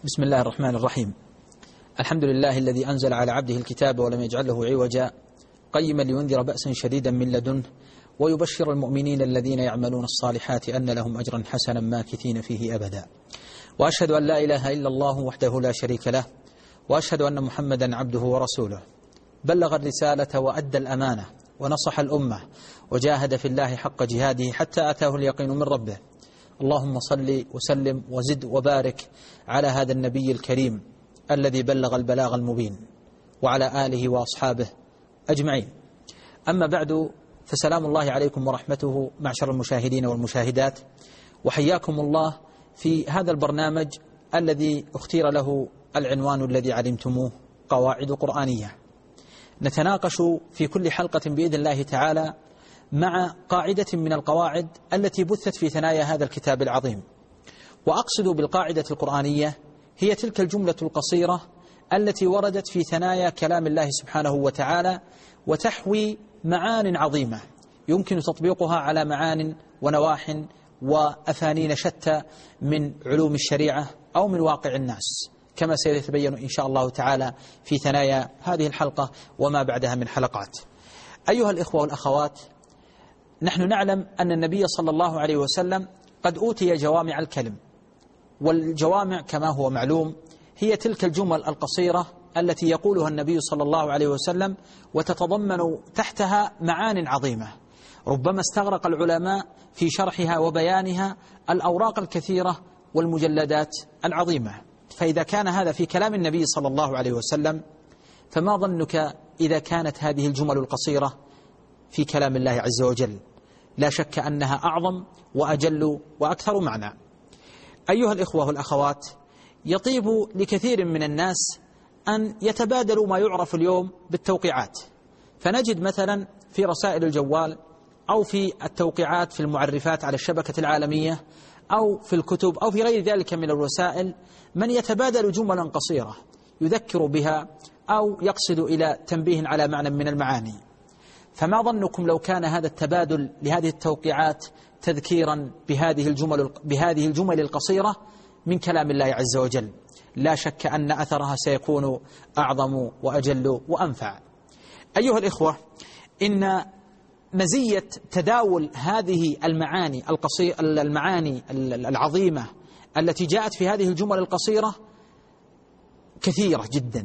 بسم الله الرحمن الرحيم. الحمد لله الذي أنزل على عبده الكتاب ولم يجعله عوجا قيما لينذر بأسا شديدا من لدنه ويبشر المؤمنين الذين يعملون الصالحات أن لهم أجرا حسنا ماكثين فيه أبدا. وأشهد أن لا إله إلا الله وحده لا شريك له، وأشهد أن محمدا عبده ورسوله، بلغ الرسالة وأدى الأمانة ونصح الأمة وجاهد في الله حق جهاده حتى أتاه اليقين من ربه. اللهم صل وسلم وزد وبارك على هذا النبي الكريم الذي بلغ البلاغ المبين وعلى آله وأصحابه أجمعين. أما بعد، فسلام الله عليكم ورحمته معشر المشاهدين والمشاهدات، وحياكم الله في هذا البرنامج الذي اختير له العنوان الذي علمتموه: قواعد قرآنية. نتناقش في كل حلقة بإذن الله تعالى مع قاعدة من القواعد التي بثت في ثنايا هذا الكتاب العظيم. وأقصد بالقاعدة القرآنية هي تلك الجملة القصيرة التي وردت في ثنايا كلام الله سبحانه وتعالى، وتحوي معان عظيمة يمكن تطبيقها على معان ونواح وأفانين شتى من علوم الشريعة أو من واقع الناس، كما سيتبين إن شاء الله تعالى في ثنايا هذه الحلقة وما بعدها من حلقات. أيها الإخوة والأخوات، نحن نعلم أن النبي صلى الله عليه وسلم قد أوتي جوامع الكلم، والجوامع كما هو معلوم هي تلك الجمل القصيرة التي يقولها النبي صلى الله عليه وسلم وتتضمن تحتها معان عظيمة، ربما استغرق العلماء في شرحها وبيانها الأوراق الكثيرة والمجلدات العظيمة. فإذا كان هذا في كلام النبي صلى الله عليه وسلم، فما ظنك إذا كانت هذه الجمل القصيرة في كلام الله عز وجل؟ لا شك أنها أعظم وأجل وأكثر معنى. أيها الإخوة والأخوات، يطيب لكثير من الناس أن يتبادلوا ما يعرف اليوم بالتوقيعات، فنجد مثلا في رسائل الجوال أو في التوقيعات في المعرفات على الشبكة العالمية أو في الكتب أو في غير ذلك من الوسائل من يتبادل جملا قصيرة يذكر بها أو يقصد إلى تنبيه على معنى من المعاني. فما ظنكم لو كان هذا التبادل لهذه التوقيعات تذكيرا بهذه الجمل القصيرة من كلام الله عز وجل؟ لا شك أن أثرها سيكون أعظم وأجل وأنفع. أيها الإخوة، إن مزية تداول هذه المعاني العظيمة التي جاءت في هذه الجمل القصيرة كثيرة جدا.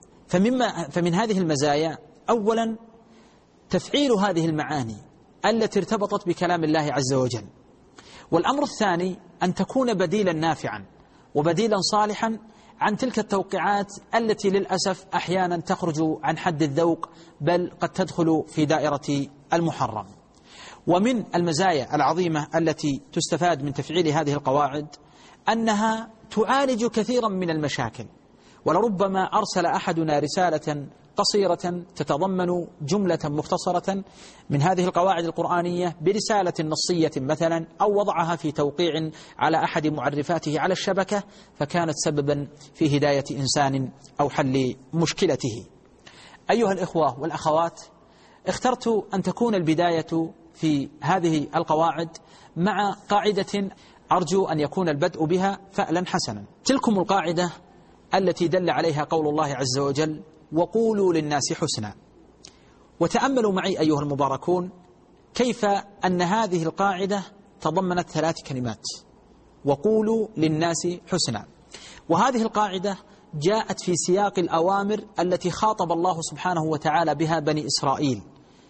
فمن هذه المزايا أولا تفعيل هذه المعاني التي ارتبطت بكلام الله عز وجل، والأمر الثاني أن تكون بديلا نافعا وبديلا صالحا عن تلك التوقيعات التي للأسف أحيانا تخرج عن حد الذوق، بل قد تدخل في دائرة المحرم. ومن المزايا العظيمة التي تستفاد من تفعيل هذه القواعد أنها تعالج كثيرا من المشاكل. ولربما أرسل أحدنا رسالة قصيرة تتضمن جملة مختصرة من هذه القواعد القرآنية برسالة نصية مثلا، أو وضعها في توقيع على أحد معرفاته على الشبكة، فكانت سببا في هداية إنسان أو حل مشكلته. أيها الإخوة والأخوات، اخترت أن تكون البداية في هذه القواعد مع قاعدة أرجو أن يكون البدء بها فعلا حسنا. تلكم القاعدة التي دل عليها قول الله عز وجل: وقولوا للناس حسنا. وتأملوا معي أيها المباركون كيف أن هذه القاعدة تضمنت 3 كلمات: وقولوا للناس حسنا. وهذه القاعدة جاءت في سياق الأوامر التي خاطب الله سبحانه وتعالى بها بني إسرائيل،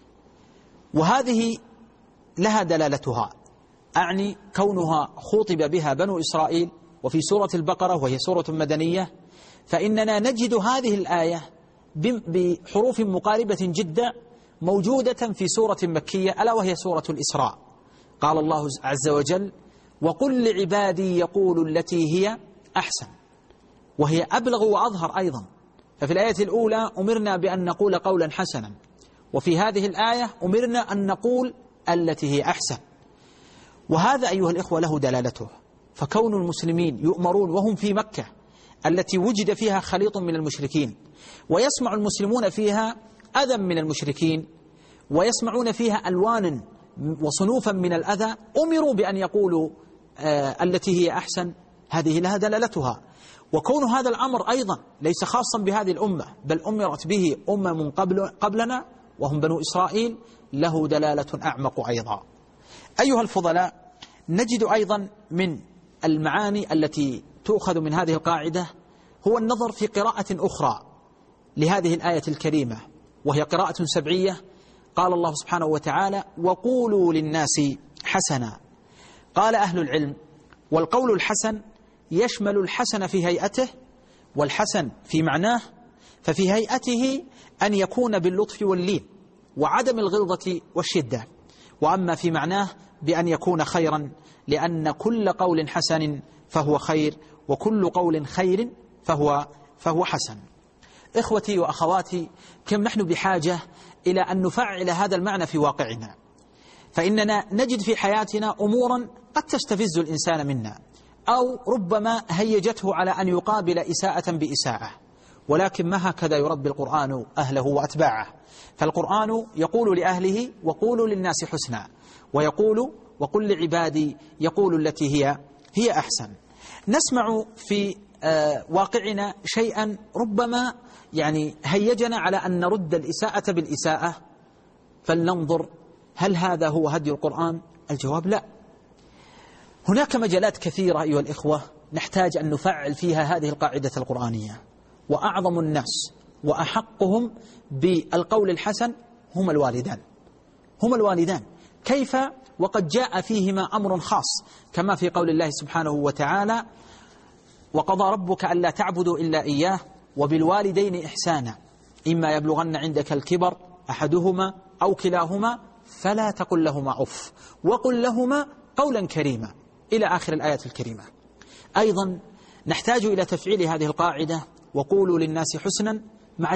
وهذه لها دلالتها، أعني كونها خاطب بها بنو إسرائيل وفي سورة البقرة وهي سورة مدنية، فإننا نجد هذه الآية بحروف مقاربة جدا موجودة في سورة مكية ألا وهي سورة الإسراء. قال الله عز وجل: وقل لعبادي يقولوا التي هي أحسن، وهي أبلغ وأظهر أيضا. ففي الآية الأولى أمرنا بأن نقول قولا حسنا، وفي هذه الآية أمرنا أن نقول التي هي أحسن. وهذا أيها الإخوة له دلالته. فكون المسلمين يؤمرون وهم في مكة التي وجد فيها خليط من المشركين، ويسمع المسلمون فيها أذى من المشركين، ويسمعون فيها ألوانا وصنوفا من الأذى، أمروا بأن يقولوا التي هي أحسن، هذه لها دلالتها. وكون هذا الأمر أيضا ليس خاصا بهذه الأمة بل أمرت به أمم قبلنا وهم بنو إسرائيل له دلالة أعمق أيضا. أيها الفضلاء، نجد أيضا من المعاني التي تؤخذ من هذه القاعدة هو النظر في قراءة أخرى لهذه الآية الكريمة، وهي قراءة سبعية. قال الله سبحانه وتعالى: وقولوا للناس حسنا. قال أهل العلم: والقول الحسن يشمل الحسن في هيئته والحسن في معناه، ففي هيئته أن يكون باللطف واللين وعدم الغلظة والشدة، وأما في معناه بأن يكون خيرا، لأن كل قول حسن فهو خير وكل قول خير فهو حسن. إخوتي وأخواتي، كم نحن بحاجة إلى أن نفعل هذا المعنى في واقعنا، فإننا نجد في حياتنا أمورا قد تستفز الإنسان منا أو ربما هيجته على أن يقابل إساءة بإساءة، ولكن ما هكذا يربي القرآن أهله وأتباعه. فالقرآن يقول لأهله: وقولوا للناس حسنا، ويقول: وقل لعبادي يقول التي هي أحسن. نسمع في واقعنا شيئا ربما هيجنا على أن نرد الإساءة بالإساءة، فلننظر هل هذا هو هدي القرآن؟ الجواب لا. هناك مجالات كثيرة أيها الإخوة نحتاج أن نفعل فيها هذه القاعدة القرآنية، وأعظم الناس وأحقهم بالقول الحسن هم الوالدان. كيف وقد جاء فيهما أمر خاص، كما في قول الله سبحانه وتعالى: وقضى ربك ألا تعبدوا إلا إياه وبالوالدين إحسانا إما يبلغن عندك الكبر أحدهما أو كلاهما فلا تقل لهما أف وقل لهما قولا كريما، إلى آخر الآية الكريمة. أيضا نحتاج إلى تفعيل هذه القاعدة: وقولوا للناس حسنا مع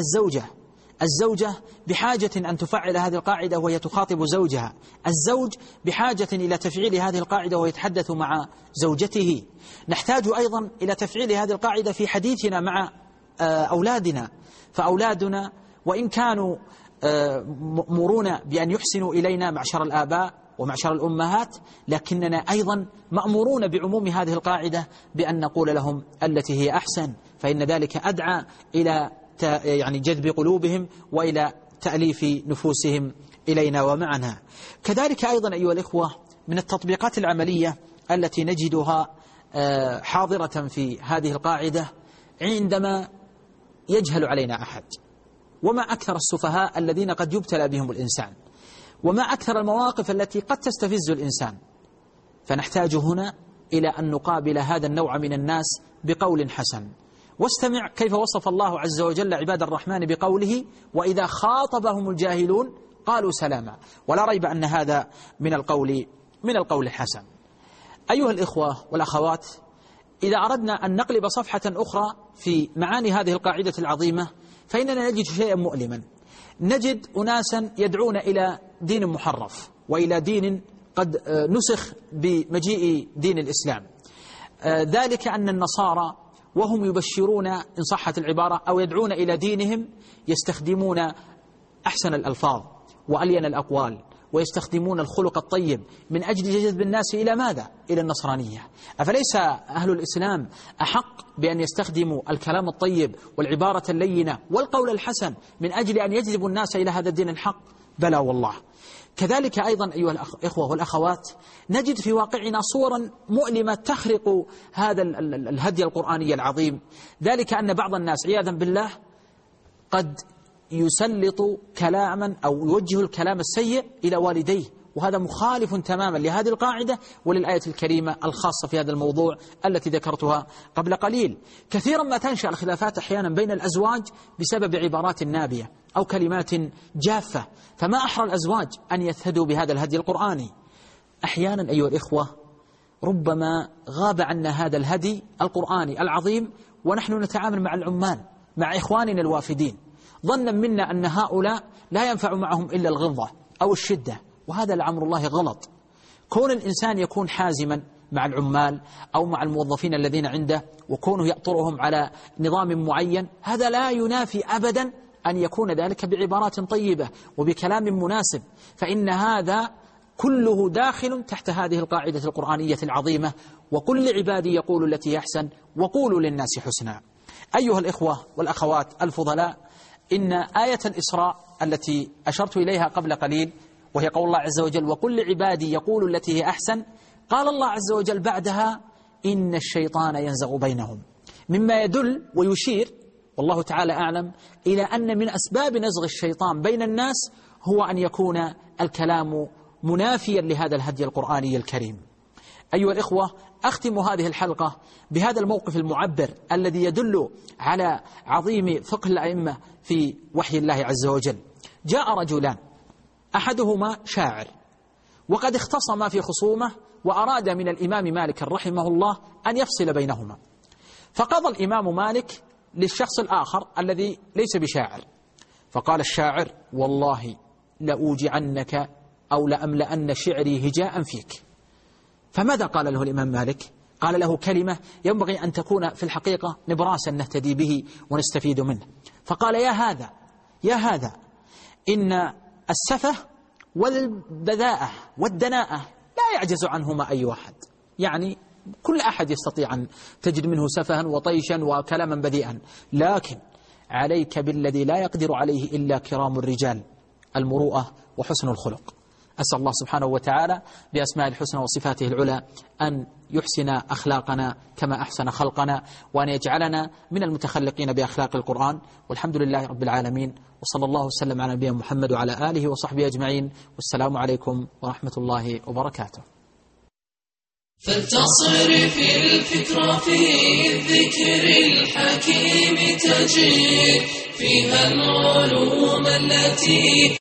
الزوجة بحاجة أن تفعل هذه القاعدة وهي تخاطب زوجها، الزوج بحاجة إلى تفعيل هذه القاعدة وهو يتحدث مع زوجته. نحتاج أيضا إلى تفعيل هذه القاعدة في حديثنا مع أولادنا، فأولادنا وإن كانوا مأمورون بأن يحسنوا إلينا معشر الآباء ومعشر الأمهات، لكننا أيضا مأمورون بعموم هذه القاعدة بأن نقول لهم التي هي أحسن، فإن ذلك أدعى إلى جذب قلوبهم وإلى تأليف نفوسهم إلينا ومعنا. كذلك أيضا أيها الإخوة من التطبيقات العملية التي نجدها حاضرة في هذه القاعدة عندما يجهل علينا أحد، وما أكثر السفهاء الذين قد يبتلى بهم الإنسان، وما أكثر المواقف التي قد تستفز الإنسان، فنحتاج هنا إلى أن نقابل هذا النوع من الناس بقول حسن. واستمع كيف وصف الله عز وجل عباد الرحمن بقوله: وإذا خاطبهم الجاهلون قالوا سلاما. ولا ريب أن هذا من القول الحسن. أيها الإخوة والأخوات، إذا أردنا أن نقلب صفحة أخرى في معاني هذه القاعدة العظيمة فإننا نجد شيئا مؤلما. نجد أناسا يدعون إلى دين محرف وإلى دين قد نسخ بمجيء دين الإسلام، ذلك أن النصارى وهم يبشرون إن صحت العبارة أو يدعون إلى دينهم يستخدمون أحسن الألفاظ وألين الأقوال، ويستخدمون الخلق الطيب من أجل جذب الناس إلى ماذا؟ إلى النصرانية. أفليس أهل الإسلام أحق بأن يستخدموا الكلام الطيب والعبارة اللينة والقول الحسن من أجل أن يجذبوا الناس إلى هذا الدين الحق؟ بلى والله. كذلك أيضا أيها الأخوة والأخوات نجد في واقعنا صورا مؤلمة تخرق هذا الهدي القرآني العظيم، ذلك أن بعض الناس عياذا بالله قد يسلط كلاما أو يوجه الكلام السيء إلى والديه، وهذا مخالف تماما لهذه القاعدة وللآية الكريمة الخاصة في هذا الموضوع التي ذكرتها قبل قليل. كثيرا ما تنشأ الخلافات أحيانا بين الأزواج بسبب عبارات نابية أو كلمات جافة، فما أحرى الأزواج أن يثهدوا بهذا الهدي القرآني. أحيانا أيها الإخوة ربما غاب عنا هذا الهدي القرآني العظيم ونحن نتعامل مع العمال، مع إخواننا الوافدين، ظنا منا أن هؤلاء لا ينفع معهم إلا الغلظة أو الشدة، وهذا لأمر الله غلط. كون الإنسان يكون حازما مع العمال أو مع الموظفين الذين عنده وكونه يأطرهم على نظام معين، هذا لا ينافي أبدا أن يكون ذلك بعبارات طيبة وبكلام مناسب، فإن هذا كله داخل تحت هذه القاعدة القرآنية العظيمة: وقل لعبادي يقولوا التي هي أحسن وقولوا للناس حسنا. أيها الإخوة والأخوات الفضلاء، إن آية الإسراء التي أشرت إليها قبل قليل وهي قول الله عز وجل وقل لعبادي يقولوا التي هي أحسن، قال الله عز وجل بعدها إن الشيطان ينزغ بينهم، مما يدل ويشير والله تعالى أعلم إلى أن من أسباب نزغ الشيطان بين الناس هو أن يكون الكلام منافيا لهذا الهدي القرآني الكريم. أيها الإخوة، أختم هذه الحلقة بهذا الموقف المعبر الذي يدل على عظيم فقه الأئمة في وحي الله عز وجل. جاء رجلان، أحدهما شاعر وقد اختصما في خصومه وأراد من الإمام مالك رحمه الله أن يفصل بينهما، فقضى الإمام مالك للشخص الآخر الذي ليس بشاعر، فقال الشاعر والله لأوجعنك أو لأملأن شعري هجاء فيك. فماذا قال له الإمام مالك؟ قال له كلمة ينبغي أن تكون في الحقيقة نبراسا نهتدي به ونستفيد منه، فقال يا هذا إن السفه والبذاءة والدناءة لا يعجز عنهما أي واحد، يعني كل أحد يستطيع أن تجد منه سفها وطيشا وكلاما بذيئا، لكن عليك بالذي لا يقدر عليه إلا كرام الرجال، المروءة وحسن الخلق. أسأل الله سبحانه وتعالى بأسماء الحسنى وصفاته العلى أن يحسن أخلاقنا كما أحسن خلقنا، وأن يجعلنا من المتخلقين بأخلاق القرآن، والحمد لله رب العالمين، وصلى الله وسلم على نبينا محمد وعلى آله وصحبه أجمعين، والسلام عليكم ورحمة الله وبركاته. فلتصرف الفكر في الذكر الحكيم تجد فيها العلوم التي